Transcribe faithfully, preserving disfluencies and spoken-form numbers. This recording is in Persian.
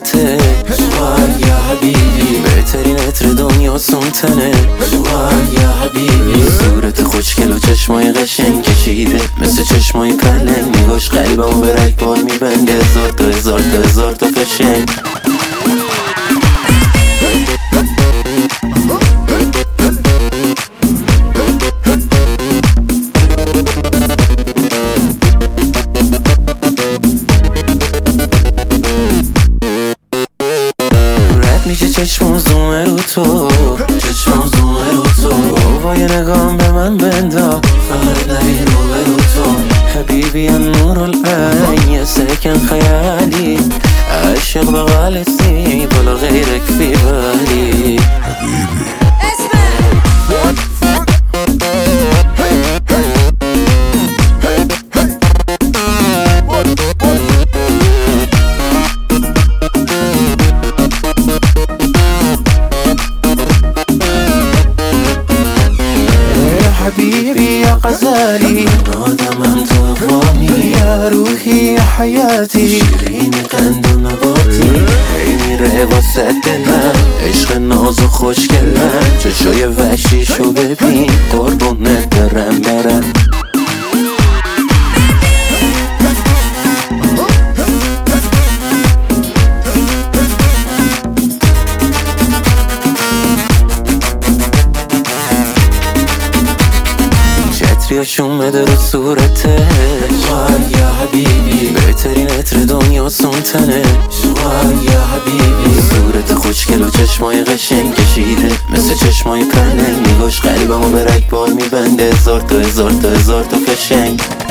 صورته وای یا حبیبی، بهترین عطر دنیا سونتنه وای یا حبیبی. صورت خوشگل و چشمای قشنگ کشیده مثل چشمای پلنگ، نگاش قلبمو به رگبار میبنده، هزار تا هزار تا هزار تا فشنگ. میشه چشمم زومه رو تو، چشمم زومه رو تو، بابا یه نگام به من بندا، فقط نبین رو به رو تو. حبیبی یا نور العین یا سکن خیالی، عاشق بغالتي ولا غيرك في بالي حبيبي. حبيبي يا غزالي، آدم أنت أفهمي، يا روحي يا حياتي، شيريني قند و نباتی، عینی ره واسه دلم، عشق ناز و خوشگلم، چشای وحشیشو ببین قربونت برم برم. عطریاشون بده رو صورته وای یا حبیبی، بهترین عطر دنیا سونتنه وای یا حبیبی. صورت خوشگل و چشمای قشنگ کشیده مثل چشمای پرنگ، نگاش قلبمو به رگبار میبنده، هزار تا هزار تا هزار تا فشنگ.